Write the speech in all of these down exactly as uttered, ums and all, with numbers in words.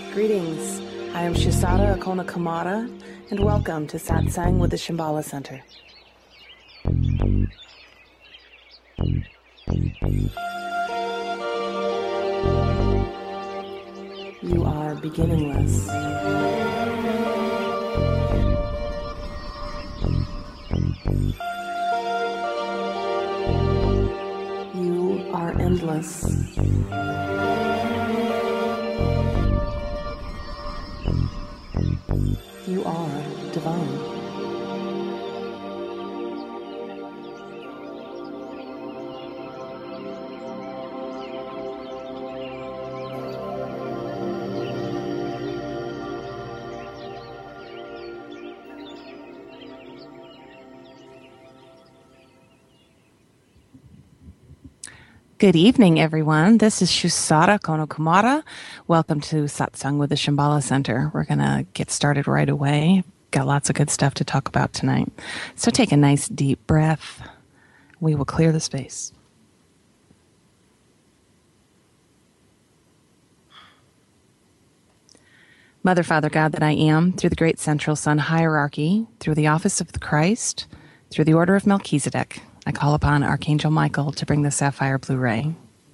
Greetings, I am Shisada Akona Kamara, and welcome to Satsang with the Shambhala Center. You are beginningless. You are endless. You are divine. Good evening, everyone. This is Shusara Konokumara. Welcome to Satsang with the Shambhala Center. We're going to get started right away. Got lots of good stuff to talk about tonight. So take a nice deep breath. We will clear the space. Mother, Father, God that I am, through the great central sun hierarchy, through the office of the Christ, through the order of Melchizedek, I call upon Archangel Michael to bring the sapphire blue ray.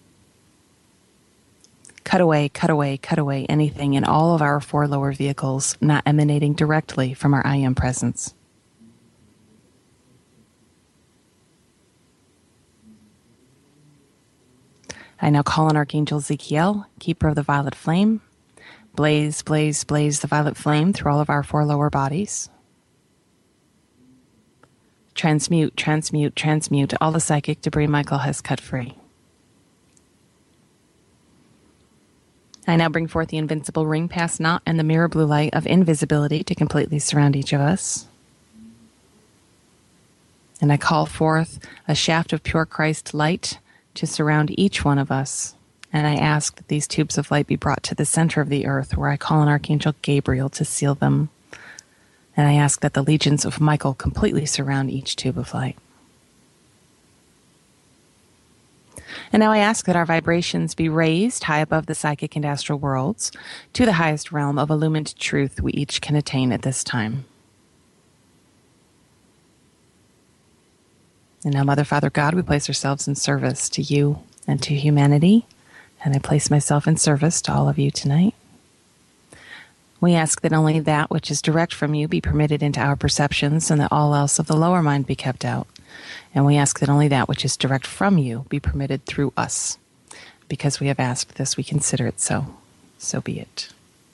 Cut away, cut away, cut away anything in all of our four lower vehicles not emanating directly from our I Am presence. I now call on Archangel Zekiel, keeper of the violet flame. Blaze, blaze, blaze the violet flame through all of our four lower bodies. Transmute, transmute, transmute all the psychic debris Michael has cut free. I now bring forth the invincible ring past knot and the mirror blue light of invisibility to completely surround each of us. And I call forth a shaft of pure Christ light to surround each one of us. And I ask that these tubes of light be brought to the center of the earth, where I call on Archangel Gabriel to seal them. And I ask that the legions of Michael completely surround each tube of light. And now I ask that our vibrations be raised high above the psychic and astral worlds to the highest realm of illumined truth we each can attain at this time. And now, Mother, Father, God, we place ourselves in service to you and to humanity. And I place myself in service to all of you tonight. We ask that only that which is direct from you be permitted into our perceptions, and that all else of the lower mind be kept out. And we ask that only that which is direct from you be permitted through us. Because we have asked this, we consider it so. So be it.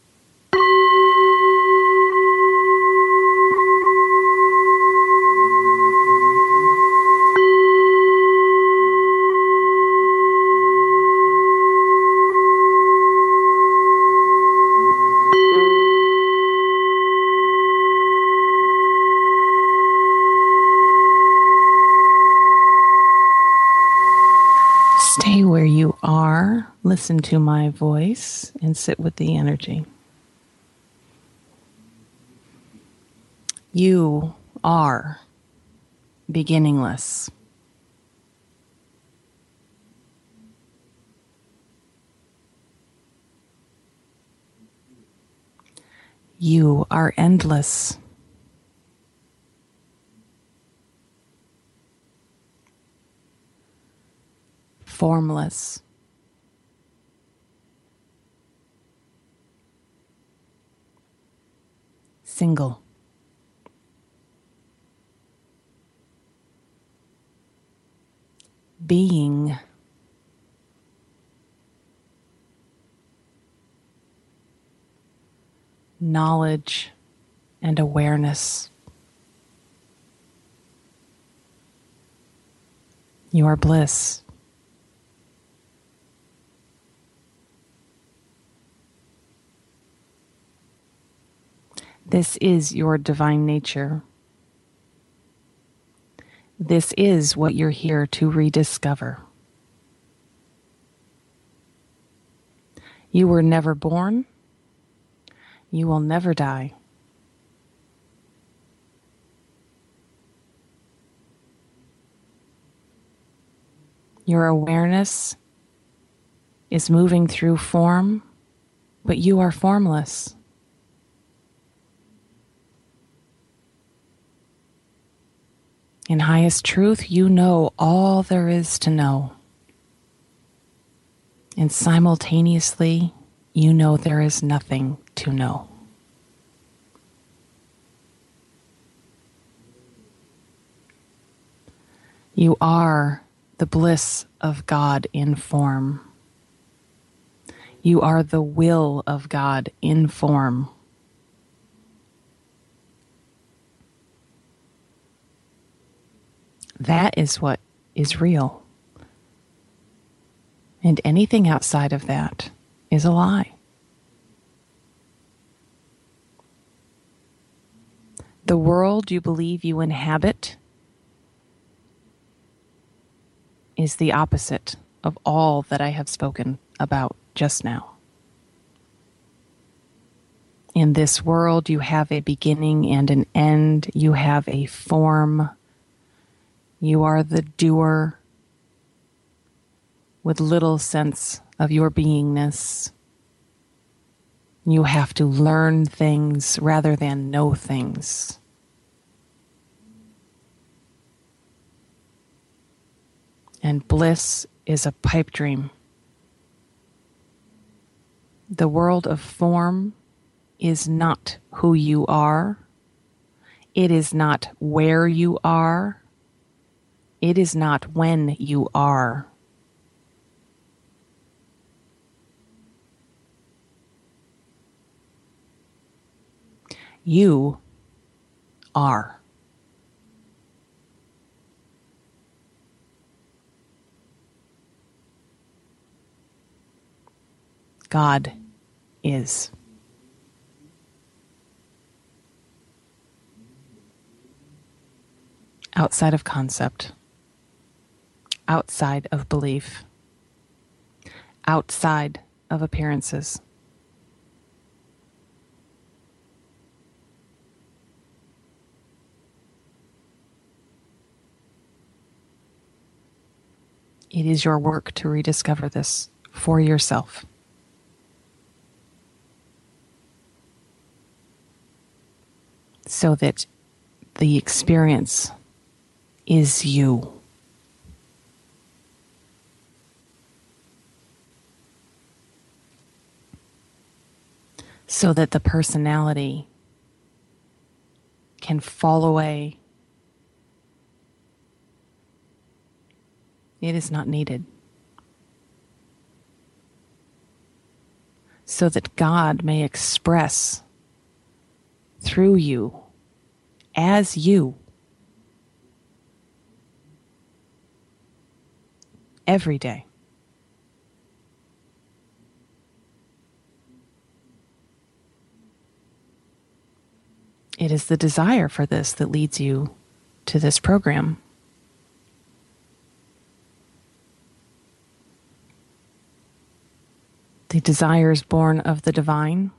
Stay where you are, listen to my voice, and sit with the energy. You are beginningless. You are endless. Formless. Single. Being. Knowledge and awareness. You are bliss. This is your divine nature. This is what you're here to rediscover. You were never born. You will never die. Your awareness is moving through form but you are formless. In highest truth, you know all there is to know. And simultaneously, you know there is nothing to know. You are the bliss of God in form. You are the will of God in form. That is what is real. And anything outside of that is a lie. The world you believe you inhabit is the opposite of all that I have spoken about just now. In this world, you have a beginning and an end. You have a form. You are the doer with little sense of your beingness. You have to learn things rather than know things. And bliss is a pipe dream. The world of form is not who you are. It is not where you are. It is not when you are. You are. God is. Outside of concept, outside of belief, outside of appearances. It is your work to rediscover this for yourself. So that the experience is you. So that the personality can fall away. It is not needed. So that God may express through you as you every day. It is the desire for this that leads you to this program. The desires born of the divine.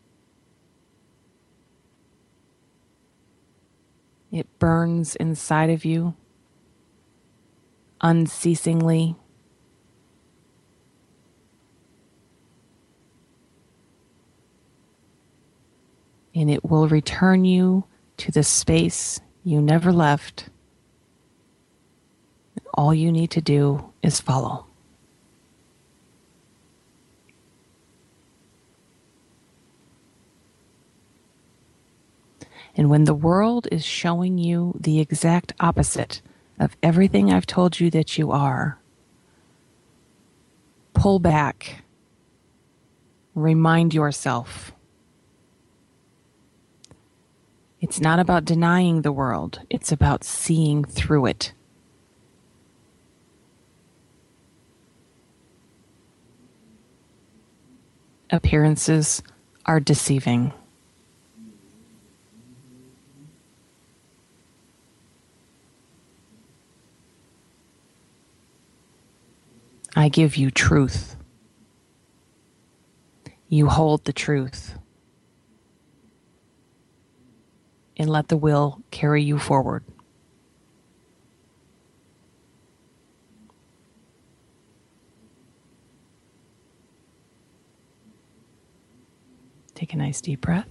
It burns inside of you unceasingly. And it will return you to the space you never left. All you need to do is follow. And when the world is showing you the exact opposite of everything I've told you that you are, pull back. Remind yourself. It's not about denying the world. It's about seeing through it. Appearances are deceiving. I give you truth. You hold the truth. And let the will carry you forward. Take a nice deep breath.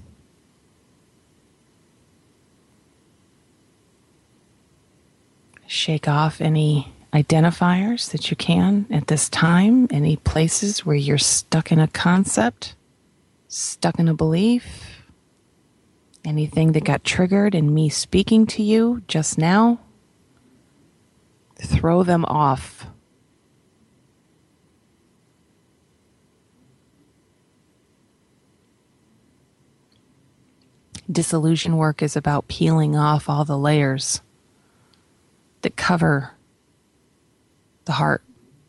Shake off any identifiers that you can at this time, any places where you're stuck in a concept, stuck in a belief, anything that got triggered in me speaking to you just now. Throw them off. Disillusion work is about peeling off all the layers that cover the heart.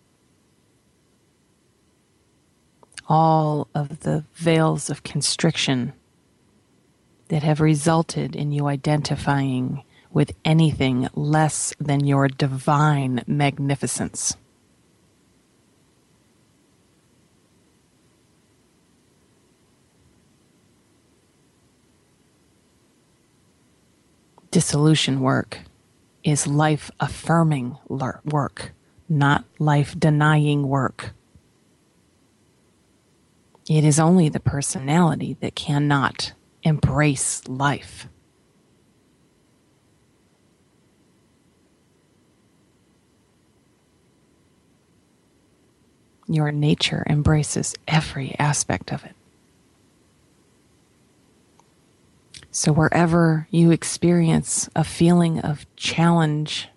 All of the veils of constriction that have resulted in you identifying with anything less than your divine magnificence. Dissolution work is life-affirming work, not life-denying work. It is only the personality that cannot embrace life. Your nature embraces every aspect of it. So wherever you experience a feeling of challenge,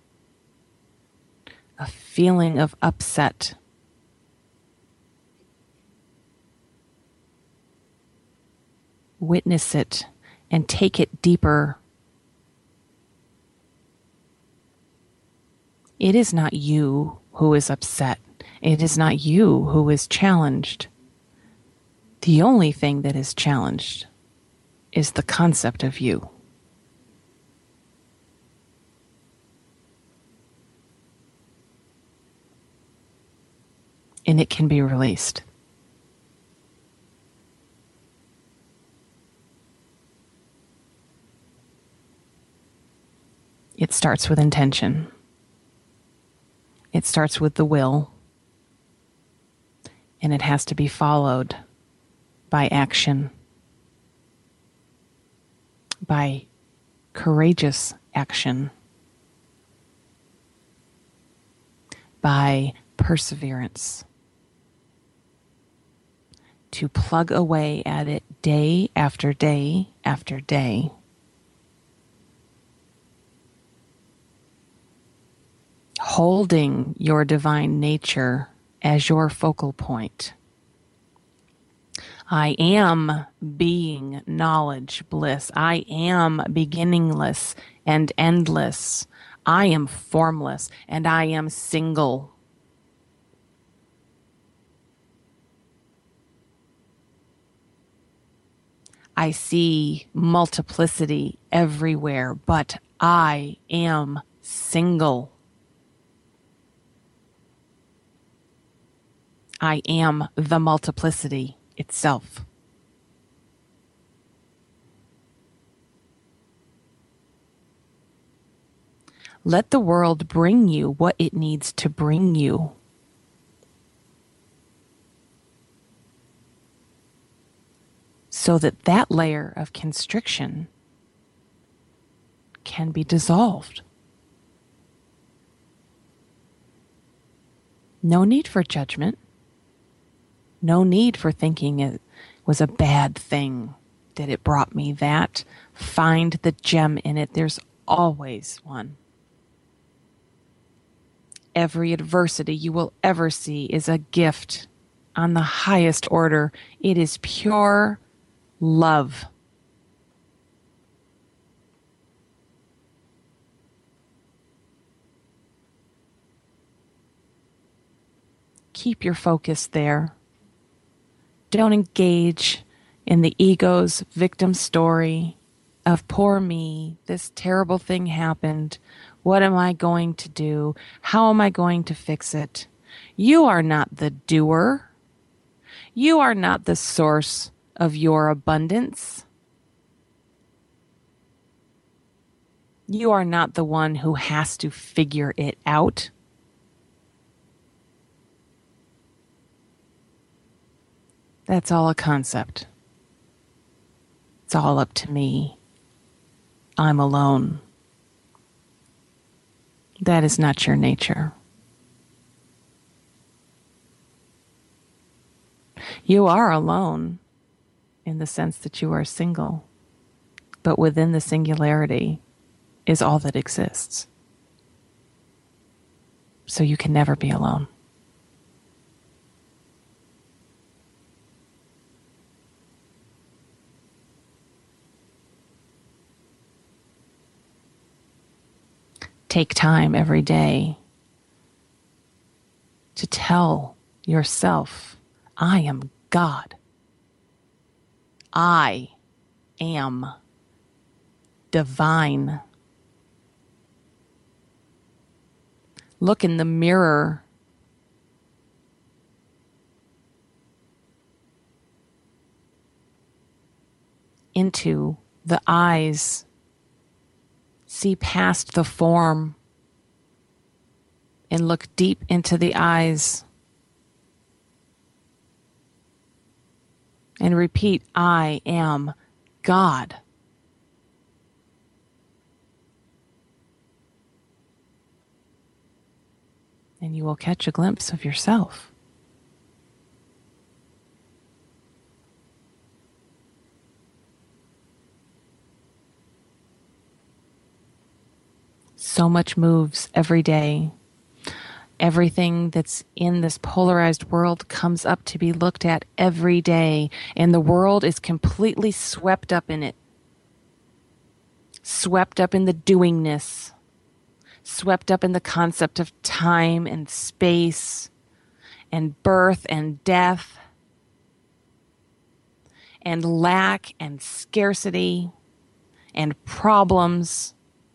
a feeling of upset, witness it and take it deeper. It is not you who is upset. It is not you who is challenged. The only thing that is challenged is the concept of you. And it can be released. It starts with intention. It starts with the will. And it has to be followed by action. By courageous action, by perseverance, to plug away at it day after day after day. Holding your divine nature as your focal point. I am being, knowledge, bliss. I am beginningless and endless. I am formless and I am single. I see multiplicity everywhere, but I am single. I am the multiplicity itself. Let the world bring you what it needs to bring you. So that that layer of constriction can be dissolved. No need for judgment. No need for thinking it was a bad thing, that it brought me that. Find the gem in it. There's always one. Every adversity you will ever see is a gift on the highest order. It is pure love. Keep your focus there. Don't engage in the ego's victim story of poor me, this terrible thing happened. What am I going to do? How am I going to fix it? You are not the doer. You are not the source of your abundance. You are not the one who has to figure it out. That's all a concept. It's all up to me. I'm alone. That is not your nature. You are alone in the sense that you are single, but within the singularity is all that exists. So you can never be alone. Take time every day to tell yourself, I am God. I am divine. Look in the mirror. Into the eyes. See past the form and look deep into the eyes. And repeat, I am God. And you will catch a glimpse of yourself. So much moves every day. Everything that's in this polarized world comes up to be looked at every day, and the world is completely swept up in it. Swept up in the doingness. Swept up in the concept of time and space and birth and death and lack and scarcity and problems.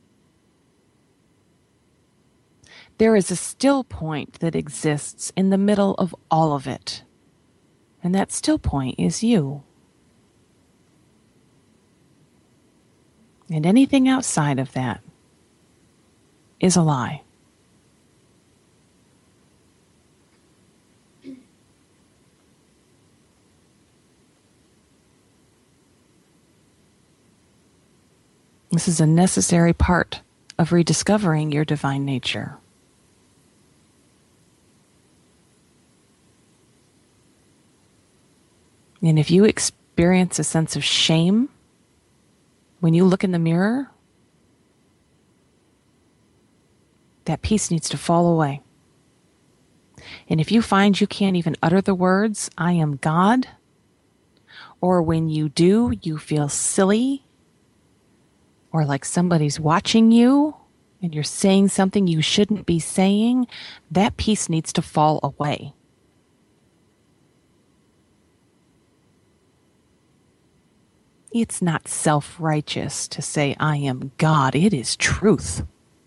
There is a still point that exists in the middle of all of it. And that still point is you. And anything outside of that is a lie. This is a necessary part of rediscovering your divine nature. And if you experience a sense of shame when you look in the mirror, that piece needs to fall away. And if you find you can't even utter the words, I am God, or when you do, you feel silly, or like somebody's watching you, and you're saying something you shouldn't be saying, that piece needs to fall away. It's not self-righteous to say, I am God. It is truth.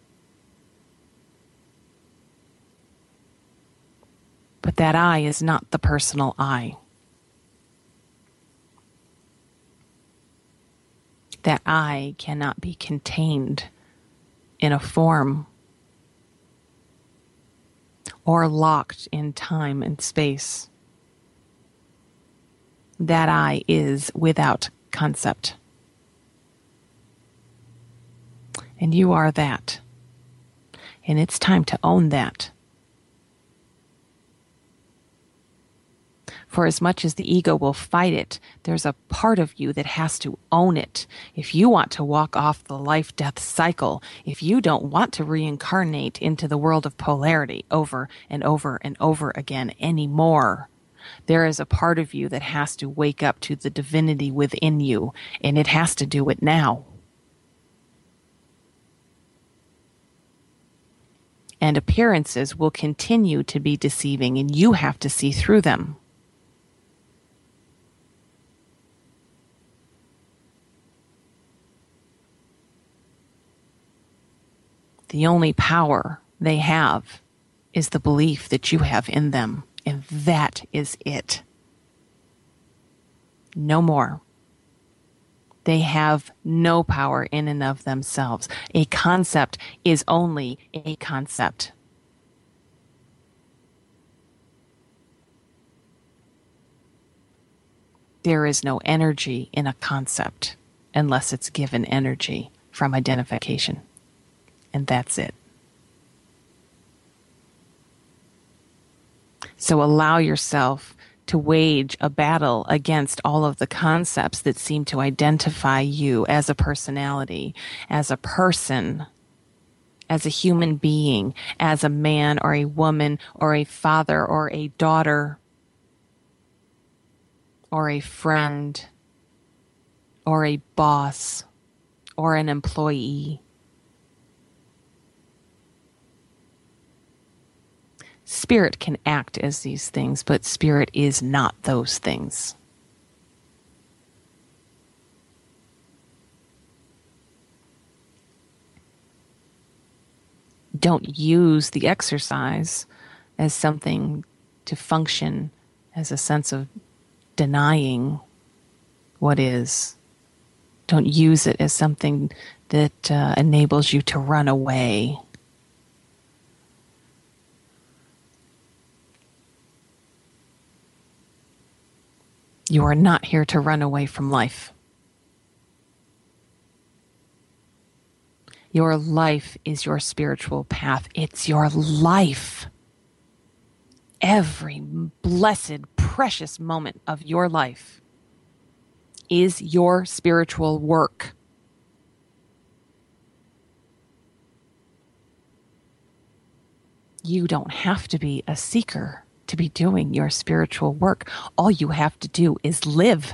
But that I is not the personal I. That I cannot be contained in a form or locked in time and space. That I is without concept. And you are that. And it's time to own that. For as much as the ego will fight it, there's a part of you that has to own it. If you want to walk off the life-death cycle, if you don't want to reincarnate into the world of polarity over and over and over again anymore, there is a part of you that has to wake up to the divinity within you, and it has to do it now. And appearances will continue to be deceiving, and you have to see through them. The only power they have is the belief that you have in them. And that is it. No more. They have no power in and of themselves. A concept is only a concept. There is no energy in a concept. unless it's given energy from identification. And that's it. So allow yourself to wage a battle against all of the concepts that seem to identify you as a personality, as a person, as a human being, as a man or a woman or a father or a daughter or a friend or a boss or an employee. Spirit can act as these things, but spirit is not those things. Don't use the exercise as something to function as a sense of denying what is. Don't use it as something that uh, enables you to run away. You are not here to run away from life. Your life is your spiritual path. It's your life. Every blessed, precious moment of your life is your spiritual work. You don't have to be a seeker to be doing your spiritual work. All you have to do is live.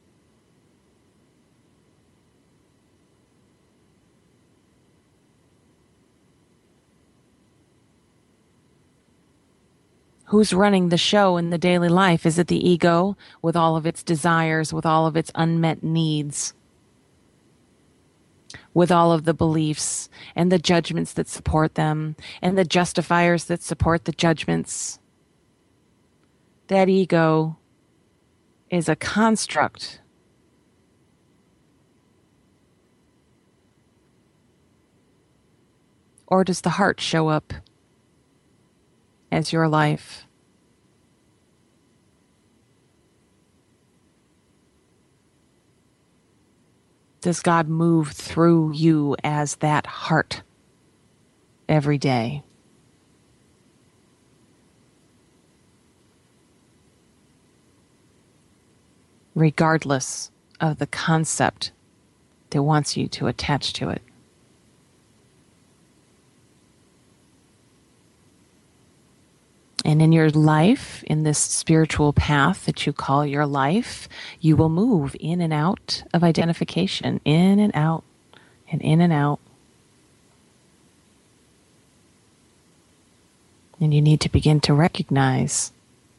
Who's running the show in the daily life? Is it the ego with all of its desires, with all of its unmet needs, with all of the beliefs and the judgments that support them and the justifiers that support the judgments? That ego is a construct. Or does the heart show up as your life? Does God move through you as that heart every day? Regardless of the concept that wants you to attach to it. And in your life, in this spiritual path that you call your life, you will move in and out of identification, in and out, and in and out. And you need to begin to recognize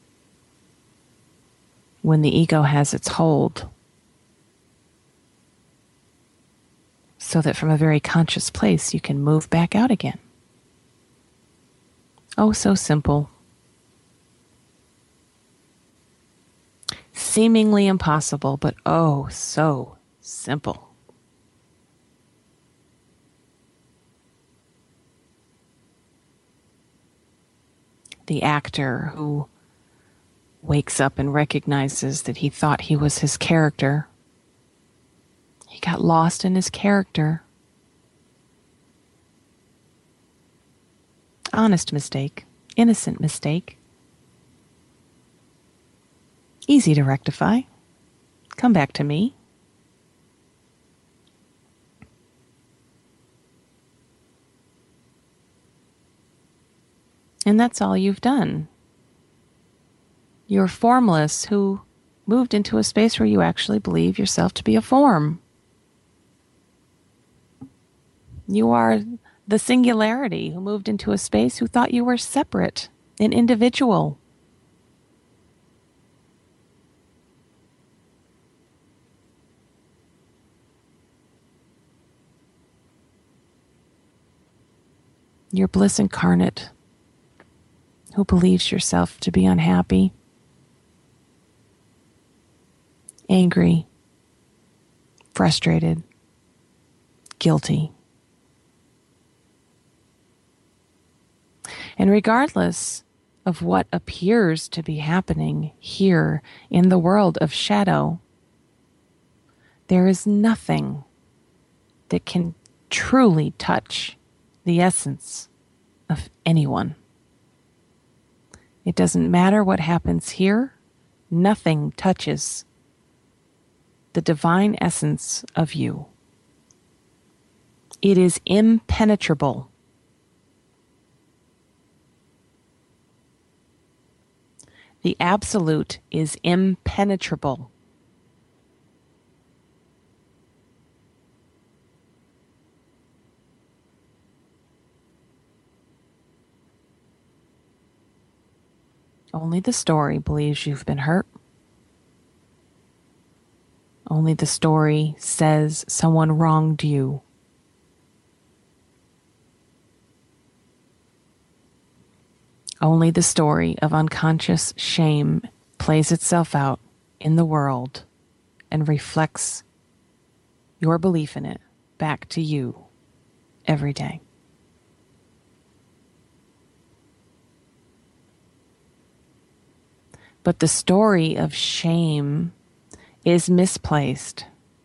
when the ego has its hold, so that from a very conscious place you can move back out again. Oh, so simple. Seemingly impossible, but oh, so simple. The actor who wakes up and recognizes that he thought he was his character. He got lost in his character. Honest mistake, innocent mistake. Easy to rectify. Come back to me. And that's all you've done. You're formless who moved into a space where you actually believe yourself to be a form. You are the singularity who moved into a space who thought you were separate, an individual. You're bliss incarnate who believes yourself to be unhappy, angry, frustrated, guilty. And regardless of what appears to be happening here in the world of shadow, There is nothing that can truly touch the essence of anyone. It doesn't matter what happens here, nothing touches the divine essence of you. It is impenetrable. The absolute is impenetrable. Only the story believes you've been hurt. Only the story says someone wronged you. Only the story of unconscious shame plays itself out in the world and reflects your belief in it back to you every day. But the story of shame is misplaced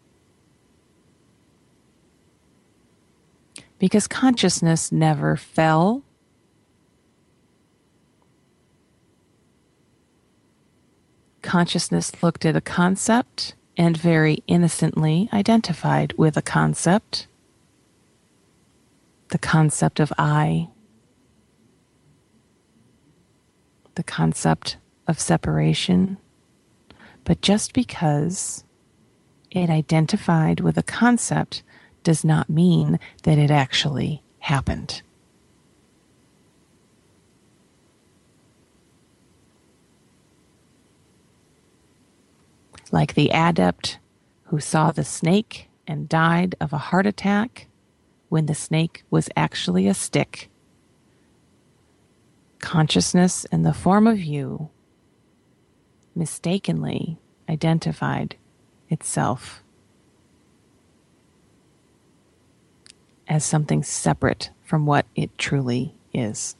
because consciousness never fell. Consciousness looked at a concept and very innocently identified with a concept, the concept of I, the concept of separation. But just because it identified with a concept does not mean that it actually happened. Like the adept who saw the snake and died of a heart attack when the snake was actually a stick. Consciousness in the form of you mistakenly identified itself as something separate from what it truly is.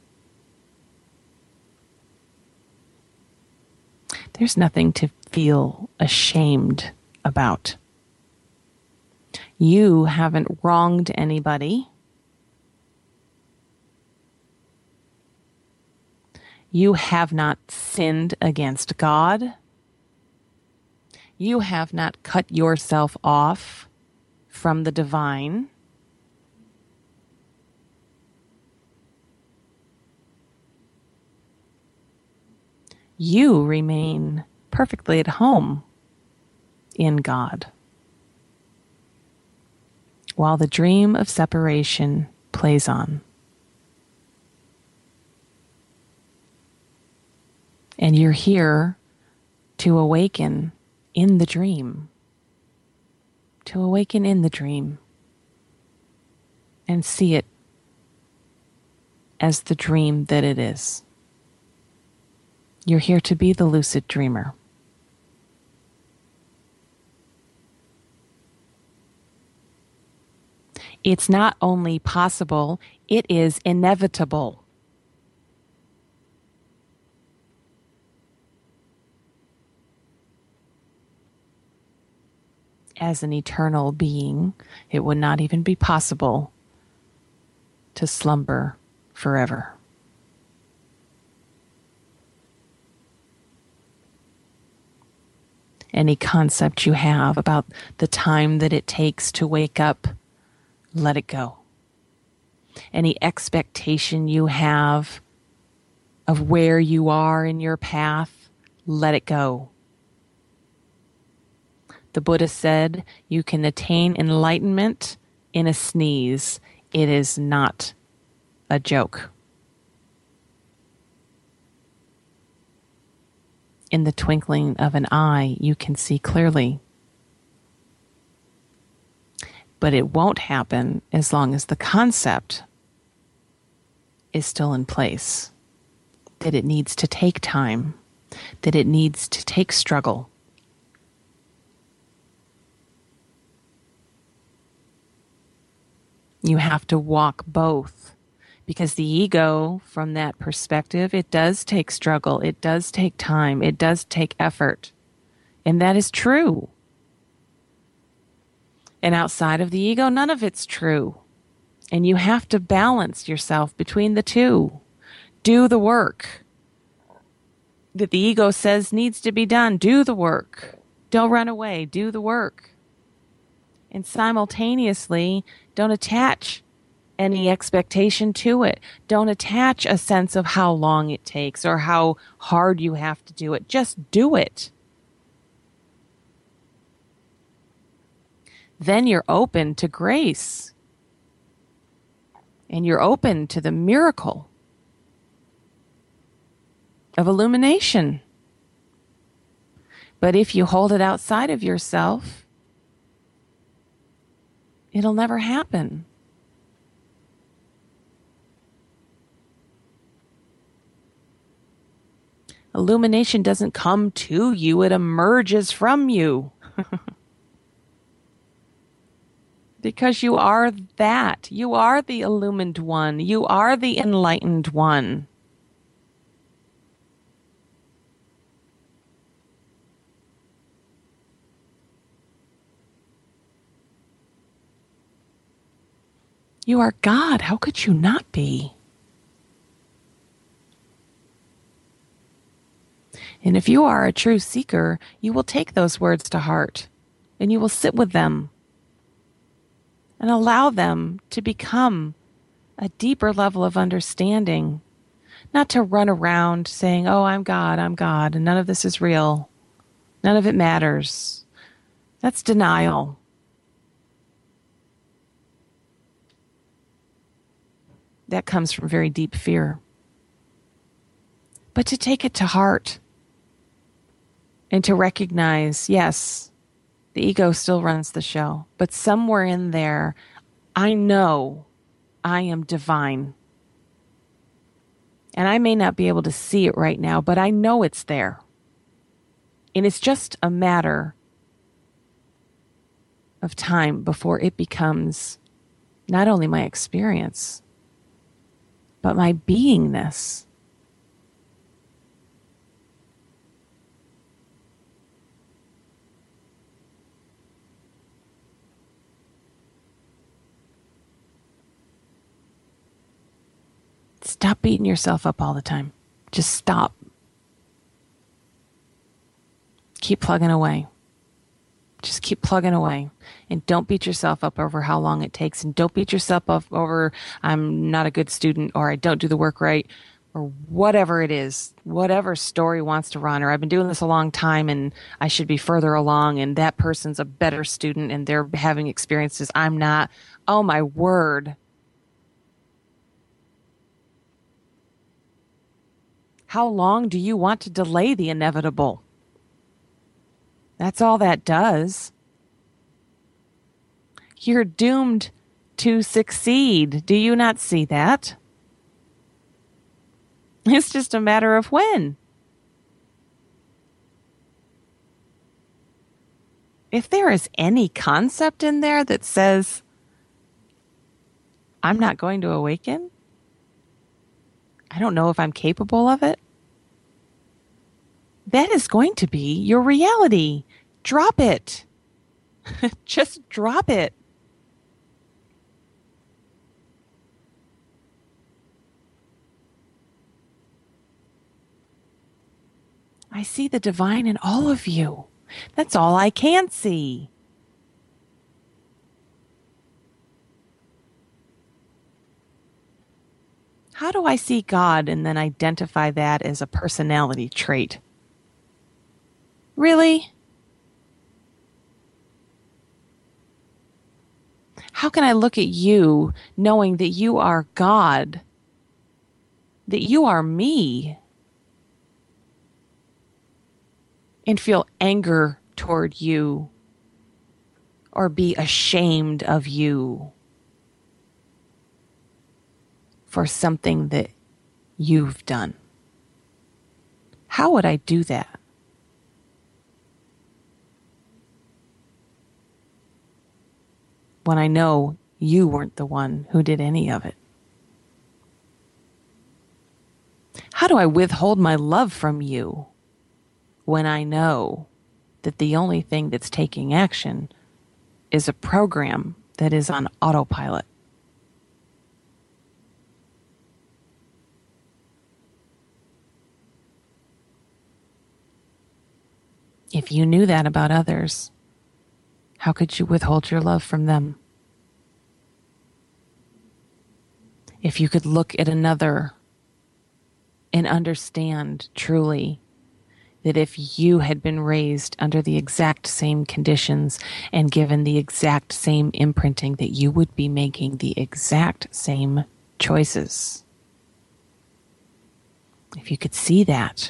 There's nothing to feel ashamed about. You haven't wronged anybody. You have not sinned against God. You have not cut yourself off from the divine. You remain perfectly at home in God, while the dream of separation plays on. And you're here to awaken in the dream, to awaken in the dream and see it as the dream that it is. You're here to be the lucid dreamer. It's not only possible, it is inevitable. As an eternal being, it would not even be possible to slumber forever. Any concept you have about the time that it takes to wake up, let it go. Any expectation you have of where you are in your path, let it go. The Buddha said, you can attain enlightenment in a sneeze. It is not a joke. In the twinkling of an eye, you can see clearly. But it won't happen as long as the concept is still in place. That it needs to take time. That it needs to take struggle. You have to walk both, because the ego, from that perspective, it does take struggle, it does take time, it does take effort. And that is true. And outside of the ego, none of it's true. And you have to balance yourself between the two. Do the work that the ego says needs to be done. Do the work. Don't run away. Do the work. And simultaneously, don't attach any expectation to it. Don't attach a sense of how long it takes or how hard you have to do it. Just do it. Then you're open to grace. And you're open to the miracle of illumination. But if you hold it outside of yourself, it'll never happen. Illumination doesn't come to you, it emerges from you. Because you are that. You are the illumined one. You are the enlightened one. You are God. How could you not be? And if you are a true seeker, you will take those words to heart and you will sit with them and allow them to become a deeper level of understanding. Not to run around saying, oh, I'm God, I'm God, and none of this is real. None of it matters. That's denial. That comes from very deep fear. But to take it to heart and to recognize, yes, the ego still runs the show, but somewhere in there, I know I am divine. And I may not be able to see it right now, but I know it's there. And it's just a matter of time before it becomes not only my experience, but my beingness. Stop beating yourself up all the time. Just stop. Keep plugging away. Just keep plugging away. And don't beat yourself up over how long it takes. And don't beat yourself up over, I'm not a good student, or I don't do the work right, or whatever it is. Whatever story wants to run, or I've been doing this a long time and I should be further along, and that person's a better student and they're having experiences I'm not. Oh, my word. How long do you want to delay the inevitable? That's all that does. You're doomed to succeed. Do you not see that? It's just a matter of when. If there is any concept in there that says, I'm not going to awaken, I don't know if I'm capable of it, that is going to be your reality. Drop it. Just drop it. I see the divine in all of you. That's all I can see. How do I see God and then identify that as a personality trait? Really? How can I look at you knowing that you are God, that you are me, and feel anger toward you or be ashamed of you for something that you've done? How would I do that? When I know you weren't the one who did any of it? How do I withhold my love from you when I know that the only thing that's taking action is a program that is on autopilot. If you knew that about others, how could you withhold your love from them? If you could look at another and understand truly that if you had been raised under the exact same conditions and given the exact same imprinting, that you would be making the exact same choices. If you could see that,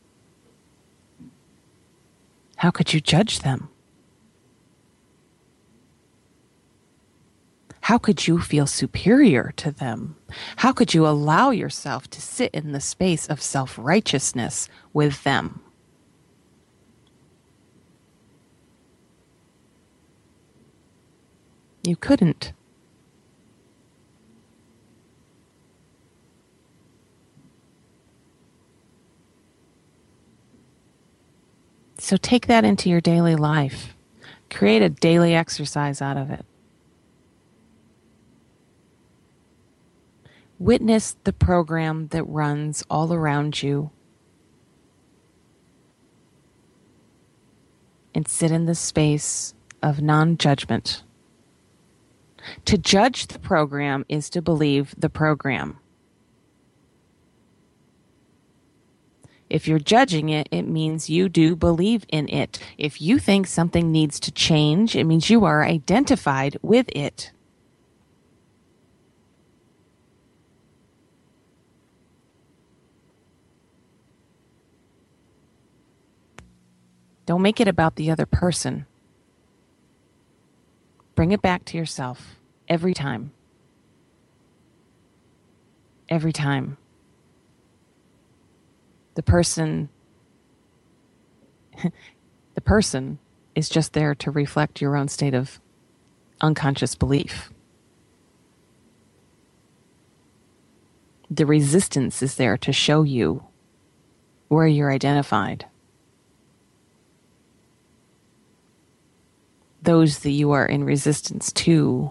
how could you judge them? How could you feel superior to them? How could you allow yourself to sit in the space of self-righteousness with them? You couldn't. So take that into your daily life. Create a daily exercise out of it. Witness the program that runs all around you and sit in the space of non-judgment. To judge the program is to believe the program. If you're judging it, it means you do believe in it. If you think something needs to change, it means you are identified with it. Don't make it about the other person. Bring it back to yourself every time. Every time. The person, the person is just there to reflect your own state of unconscious belief. The resistance is there to show you where you're identified. Those that you are in resistance to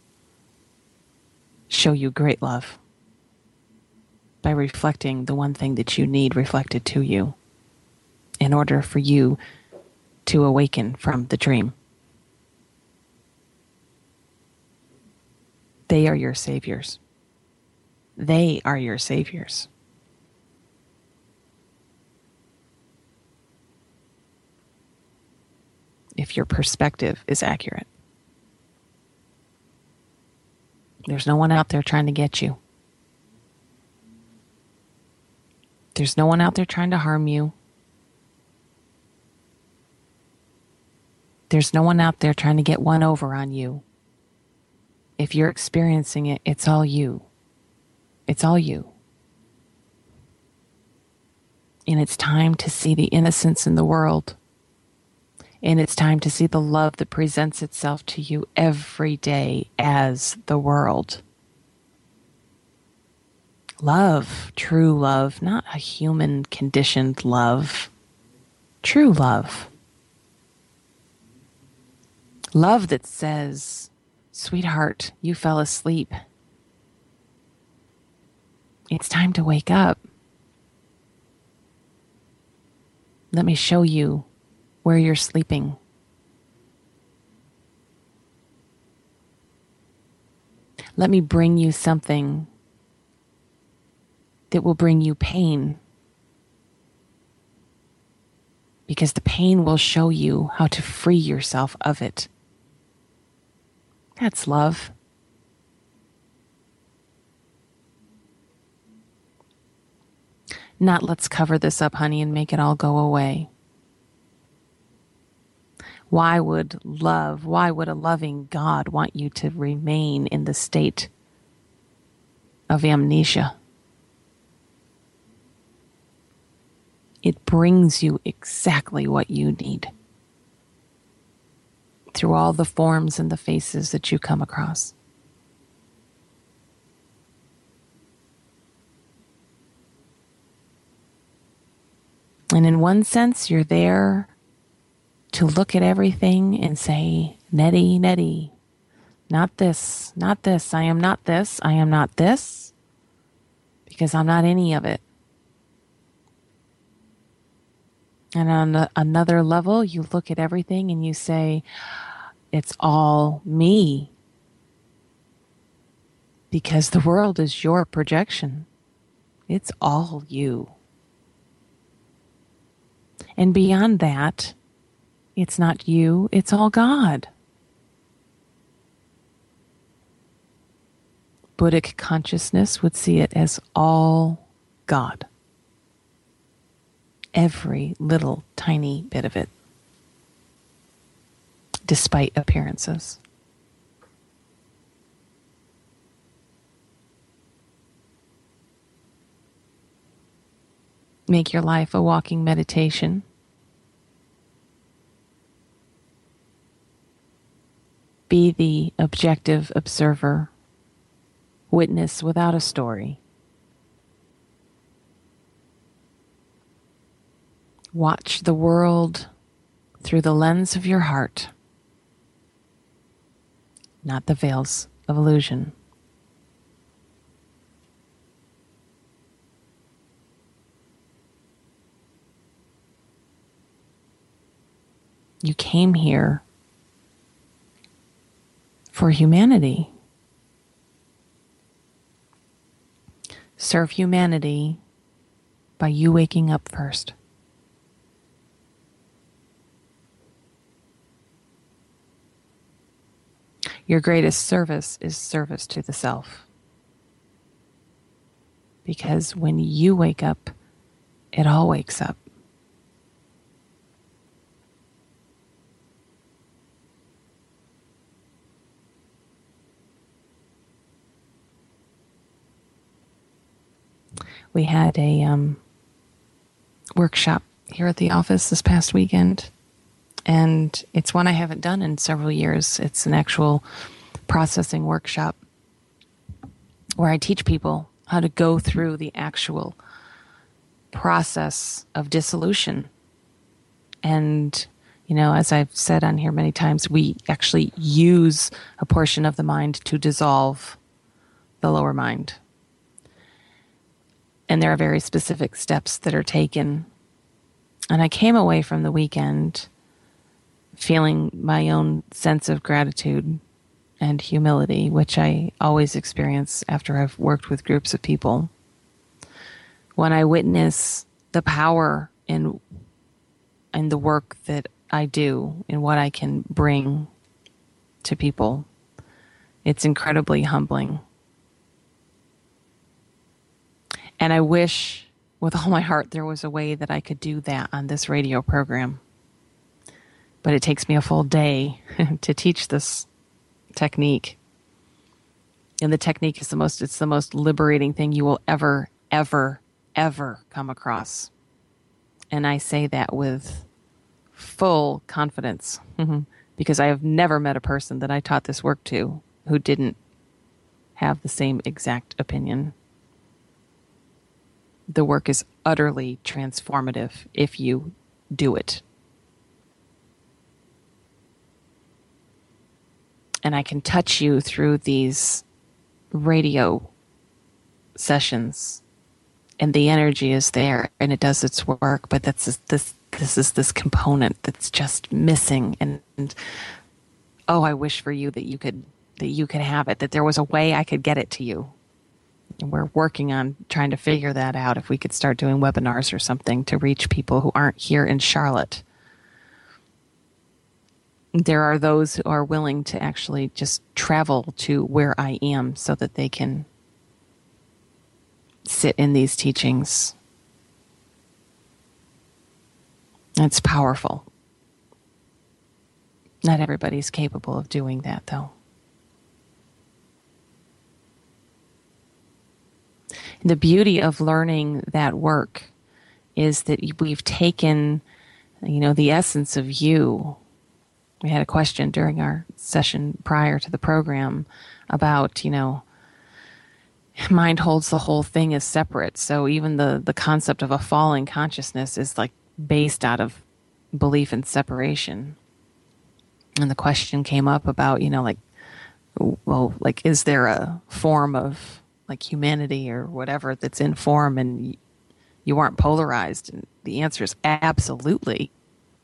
show you great love by reflecting the one thing that you need reflected to you in order for you to awaken from the dream. They are your saviors. They are your saviors. If your perspective is accurate. There's no one out there trying to get you. There's no one out there trying to harm you. There's no one out there trying to get one over on you. If you're experiencing it, it's all you. It's all you. And it's time to see the innocence in the world. And it's time to see the love that presents itself to you every day as the world. Love, true love, not a human conditioned love. True love. Love that says, sweetheart, you fell asleep. It's time to wake up. Let me show you where you're sleeping. Let me bring you something that will bring you pain. Because the pain will show you how to free yourself of it. That's love. Not let's cover this up, honey, and make it all go away. Why would love, why would a loving God want you to remain in the state of amnesia? It brings you exactly what you need through all the forms and the faces that you come across. And in one sense, you're there to look at everything and say, Nettie, Nettie, not this, not this. I am not this. I am not this, because I'm not any of it. And on a, another level, you look at everything and you say, it's all me. Because the world is your projection. It's all you. And beyond that, it's not you, it's all God. Buddhic consciousness would see it as all God. Every little tiny bit of it, despite appearances. Make your life a walking meditation. Be the objective observer, witness without a story. Watch the world through the lens of your heart, not the veils of illusion. You came here for humanity. Serve humanity by you waking up first. Your greatest service is service to the self. Because when you wake up, it all wakes up. We had a um, workshop here at the office this past weekend, and it's one I haven't done in several years. It's an actual processing workshop where I teach people how to go through the actual process of dissolution. And, you know, as I've said on here many times, we actually use a portion of the mind to dissolve the lower mind. And there are very specific steps that are taken. And I came away from the weekend feeling my own sense of gratitude and humility, which I always experience after I've worked with groups of people. When I witness the power in, in the work that I do and what I can bring to people, it's incredibly humbling. And I wish with all my heart there was a way that I could do that on this radio program. But it takes me a full day to teach this technique. And the technique is the most, it's the most liberating thing you will ever, ever, ever come across. And I say that with full confidence because I have never met a person that I taught this work to who didn't have the same exact opinion. The work is utterly transformative if you do it. And I can touch you through these radio sessions, and the energy is there, and it does its work. But that's this this, this is this component that's just missing. And, and oh, I wish for you that you could that you could have it. That there was a way I could get it to you. And we're working on trying to figure that out. If we could start doing webinars or something to reach people who aren't here in Charlotte. There are those who are willing to actually just travel to where I am so that they can sit in these teachings. It's powerful. Not everybody's capable of doing that, though. The beauty of learning that work is that we've taken, you know, the essence of you. We had a question during our session prior to the program about, you know, mind holds the whole thing as separate. So even the, the concept of a falling consciousness is like based out of belief in separation. And the question came up about, you know, like, well, like, is there a form of like humanity or whatever that's in form and you aren't polarized? And the answer is absolutely.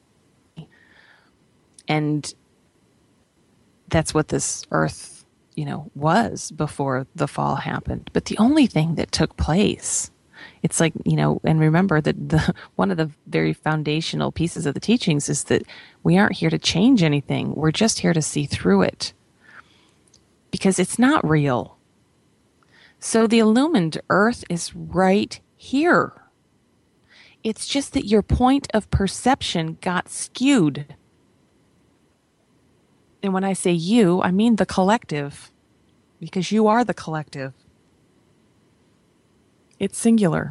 And that's what this earth, you know, was before the fall happened. But the only thing that took place, it's like, you know, and remember that the one of the very foundational pieces of the teachings is that we aren't here to change anything. We're just here to see through it because it's not real. So the illumined earth is right here. It's just that your point of perception got skewed. And when I say you, I mean the collective, because you are the collective. It's singular.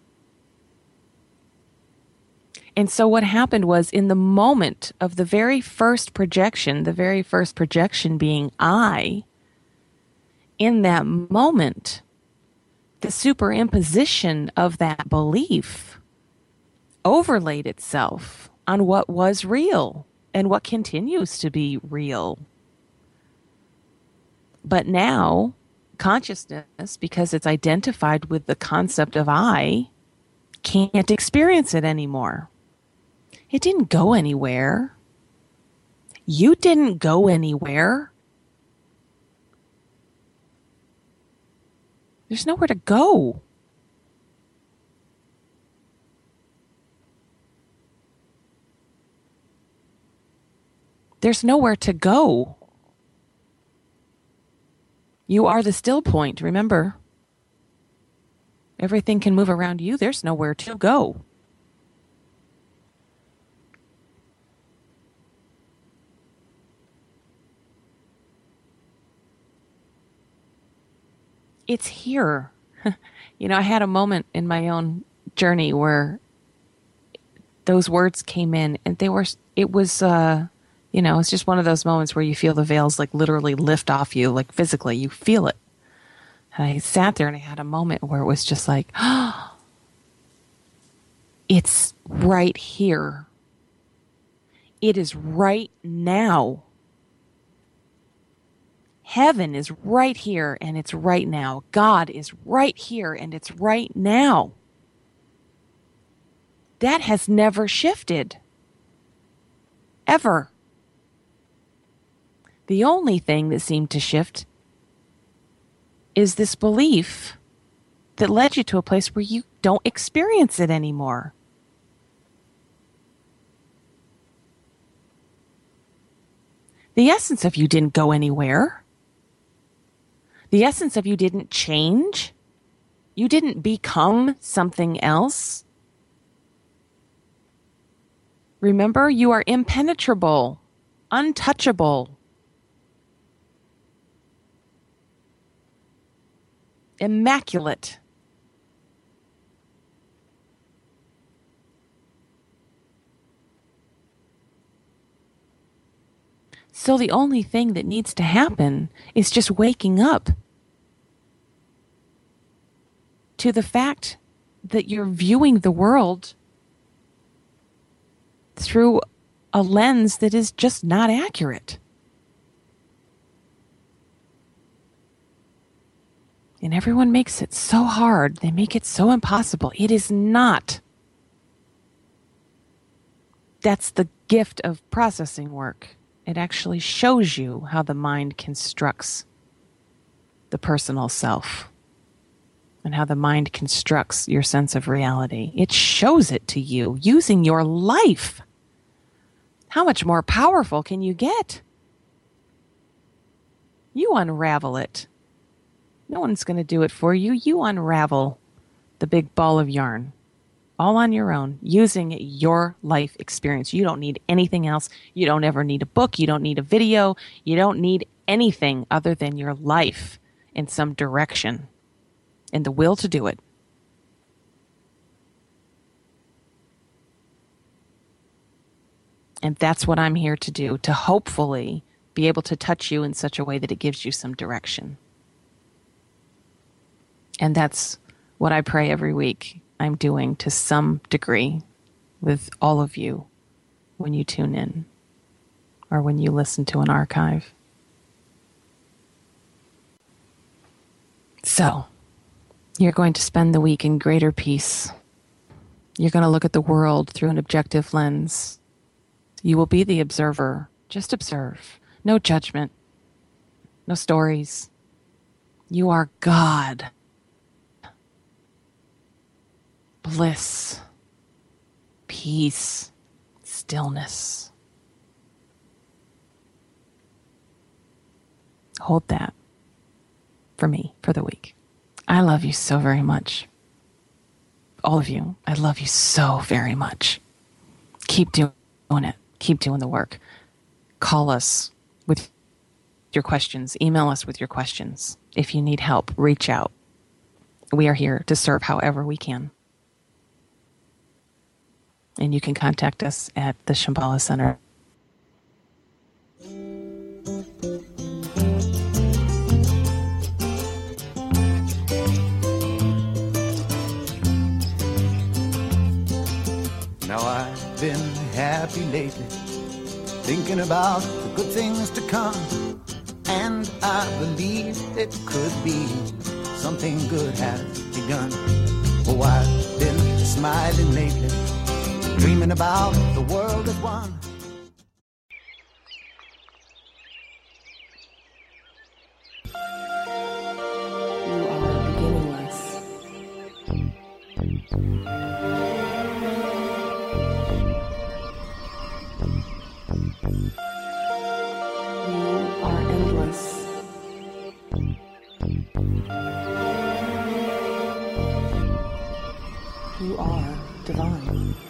And so what happened was, in the moment of the very first projection, the very first projection being I, in that moment, the superimposition of that belief overlaid itself on what was real and what continues to be real. But now, consciousness, because it's identified with the concept of I, can't experience it anymore. It didn't go anywhere. You didn't go anywhere. There's nowhere to go. There's nowhere to go. You are the still point, remember? Everything can move around you. There's nowhere to go. It's here. You know, I had a moment in my own journey where those words came in and they were, it was, uh, you know, it's just one of those moments where you feel the veils like literally lift off you, like physically, you feel it. And I sat there and I had a moment where it was just like, oh, it's right here. It is right now. Heaven is right here and it's right now. God is right here and it's right now. That has never shifted. Ever. The only thing that seemed to shift is this belief that led you to a place where you don't experience it anymore. The essence of you didn't go anywhere. The essence of you didn't change. You didn't become something else. Remember, you are impenetrable, untouchable, immaculate. So the only thing that needs to happen is just waking up to the fact that you're viewing the world through a lens that is just not accurate. And everyone makes it so hard. They make it so impossible. It is not. That's the gift of processing work. It actually shows you how the mind constructs the personal self and how the mind constructs your sense of reality. It shows it to you using your life. How much more powerful can you get? You unravel it. No one's going to do it for you. You unravel the big ball of yarn all on your own, using your life experience. You don't need anything else. You don't ever need a book. You don't need a video. You don't need anything other than your life in some direction and the will to do it. And that's what I'm here to do, to hopefully be able to touch you in such a way that it gives you some direction. And that's what I pray every week I'm doing to some degree with all of you, when you tune in or when you listen to an archive. So, you're going to spend the week in greater peace. You're going to look at the world through an objective lens. You will be the observer. Just observe. No judgment. No stories. You are God. Bliss. Peace. Stillness. Hold that for me for the week. I love you so very much. All of you, I love you so very much. Keep doing it. Keep doing the work. Call us with your questions. Email us with your questions. If you need help, reach out. We are here to serve however we can. And you can contact us at the Shambhala Center. Now I've been happy lately, thinking about the good things to come, and I believe it could be something good has begun. Oh, I've been smiling lately, dreaming about the world as one. You are beginningless. You are endless. You are divine.